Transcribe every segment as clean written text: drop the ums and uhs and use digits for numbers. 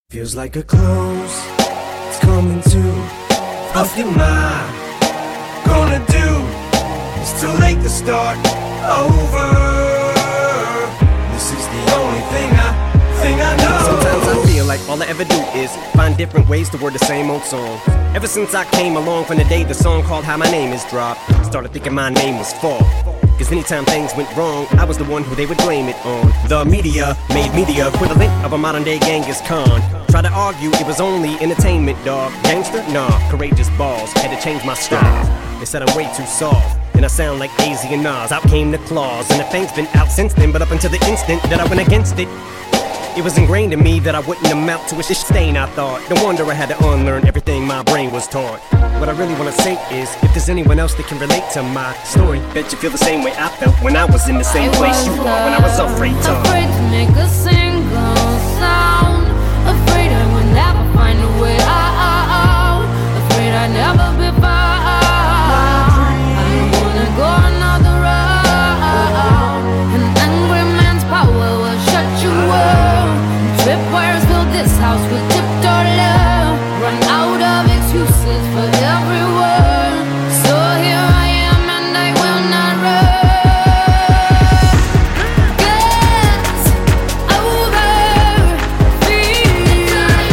Feels like a close, it's coming to. What am I gonna do? It's too late to start over. This is the only thing I know. Sometimes I feel like all I ever do is find different ways to word the same old song. Ever since I came along from the day the song called How My Name Is dropped, started thinking my name was Fall. Cause anytime things went wrong, I was the one who they would blame it on. The media made me the equivalent of a modern day Genghis Khan. Tried to argue it was only entertainment, dog. Gangster? Nah, courageous balls. Had to change my style. They said I'm way too soft, and I sound like AZ and Nas. Out came the claws, and the thing's been out since then. But up until the instant that I went against it, it was ingrained in me that I wouldn't amount to a stain, I thought. No wonder I had to unlearn everything my brain was taught. What I really wanna say is, if there's anyone else that can relate to my story, bet you feel the same way I felt when I was in the same place you are, when I was afraid to make a single sound. Afraid I would never find a way out. Afraid I'd never be found. I don't wanna go another round. An angry man's power will shut you up. Tripwires fill this house with tiptoe love. Run out of excuses for every word. So here I am and I will not run. Get over fear.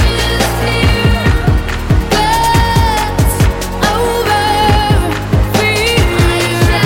Get over fear.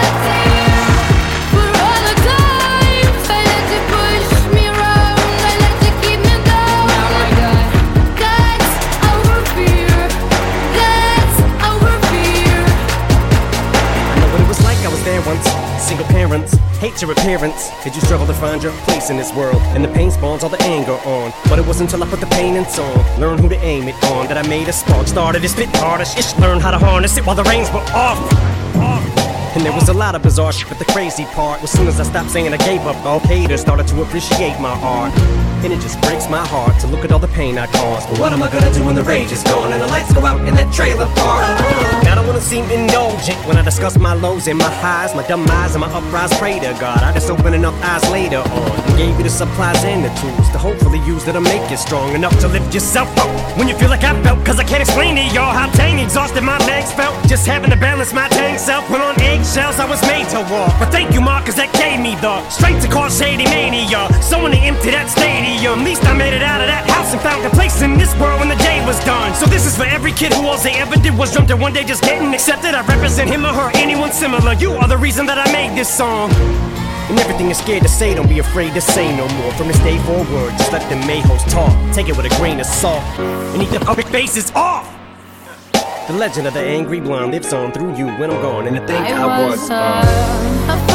For all the times I let you push me around, I let you keep me down. Get over fear. Get over fear. I know what it was like, I was there once. Single parents, hate your appearance. Did you struggle to find your place in this world? And the pain spawns all the anger on. But it wasn't until I put the pain in song, learned who to aim it on, that I made a spark. Started to spit harder, learned how to harness it while the reins were off. And there was a lot of bizarre shit, but the crazy part was soon as I stopped saying I gave up, all haters started to appreciate my art. And it just breaks my heart to look at all the pain I caused. But what am I gonna do when the rage is gone and the lights go out in that trailer park? I don't wanna seem indulgent when I discuss my lows and my highs, my dumb eyes and my uprise. Pray to God I just open enough eyes later on and gave you the supplies and the tools to hopefully use that'll make you strong enough to lift yourself up when you feel like I felt. Cause I can't explain to y'all how dang exhausted my legs felt just having to balance my dang self. When on eggshells I was made to walk. But thank you, Mark, cause that gave me the strength to cause shady mania. So when they empty that stadium, at least I made it out of that house and found a place in this world when the day was done. So this is for every kid who all they ever did was dreamt of one day just getting accepted. I represent him or her, anyone similar. You are the reason that I made this song. And everything you're scared to say, don't be afraid to say no more. From this day forward, just let the mayhoes talk. Take it with a grain of salt and eat the public faces off. The legend of the angry blonde lives on through you when I'm gone. And to think I was